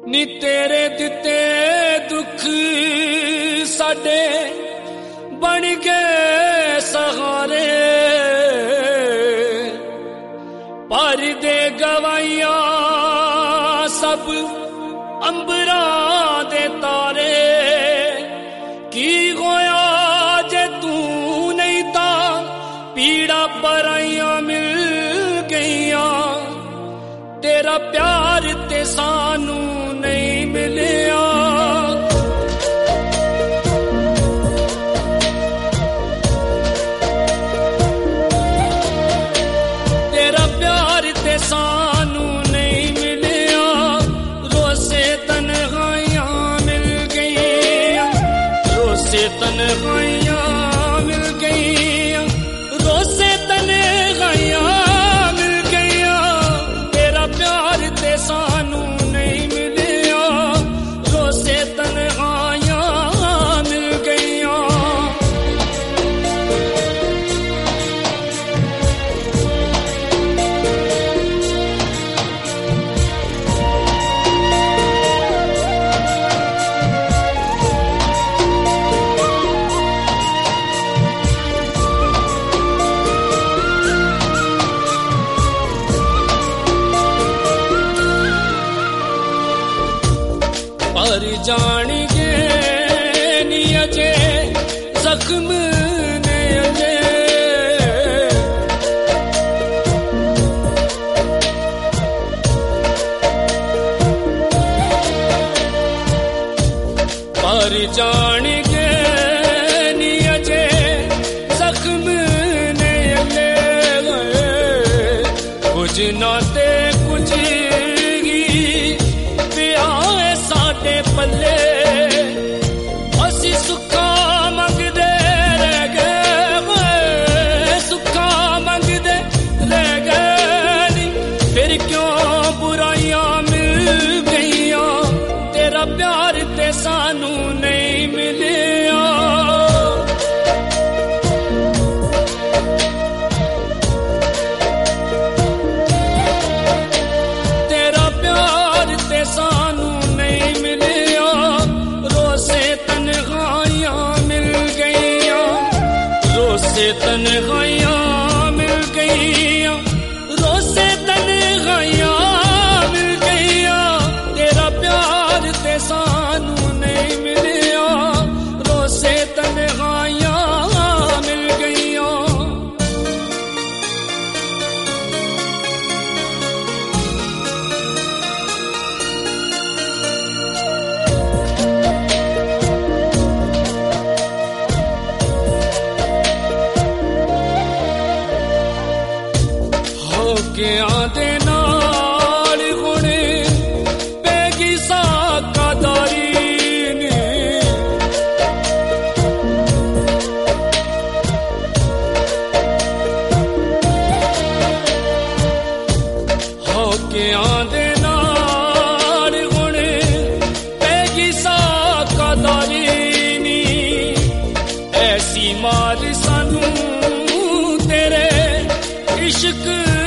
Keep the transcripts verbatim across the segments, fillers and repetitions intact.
नी तेरे दिते दुख साडे बन गए सहारे, पर दे गवाइया सब अंबरा दे तारे। की होया जे तू नहीं ता पीड़ा पराइयां मिल गईया, तेरा प्यार ते सानू नहीं मिलिया। तेरा प्यार ते सानू नहीं मिलिया, रोसे तन्हाइयां मिल गईया, रोसे तन्हाइयां मिल गईया, रोसे तन्हाइयां मिल गईया। तेरा प्यार ते सानू नहीं मिलिया, रोसे तन्हाइयां मिल गईया। पर जान गए नी अजे जख्म ने अजे, पर जान गए नी अजे जख्म ने अजे। कुछ नाते कुछ पल्ले असी सुखा मंगदे रह गए, सुखा मंगदे रह गए। फिर क्यों बुराइयां मिल गईया, तेरा प्यार ते सानू नहीं मिलिया। तेरा प्यार ते सानू नहीं मिलिया, रोसे तन्हाइयां मिल गईया, रोसे तन्हाइयां मिल गईया, रोसे तन्हाइयां मिल गईया। तेरा प्यार ते सानू नहीं मिलिया, रोसे तन्हाइयां मिल गईया। के आदे नाल हुण पैगी साकादारी ने, हो के आदे नाल हुण पैगी साकादारी नी। ऐसी मार सानू तेरे इश्क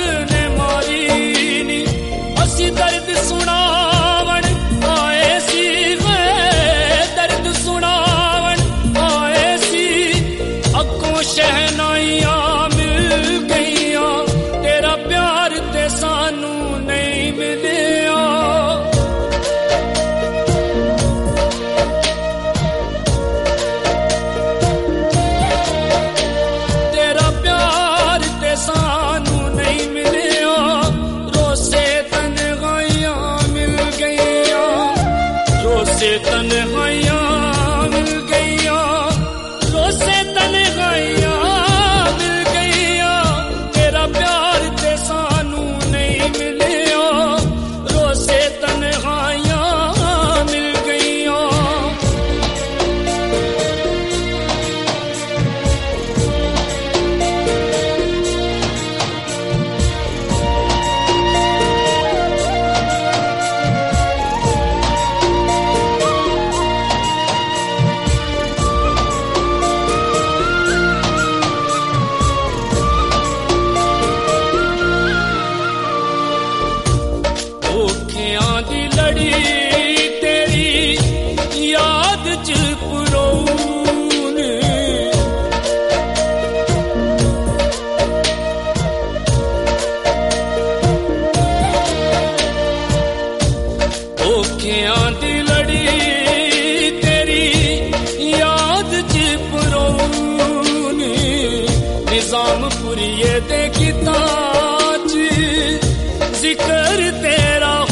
दर्द सुनावन आए सी, दर्द सुनावन आए सी। अगों शहनाइयां मिल गईया, तेरा प्यार ते सानू नहीं मिलिया। तेरा प्यार ते सानू नहीं मिलिया, रोसे रोसे तन्हाइयां मिल गईया, रोसे तन्हाइयां मिल गईया। तेरा प्यार ते सानू नहीं मिलिया, रोसे तन्हाइयां मिल गईया। लड़ी तेरा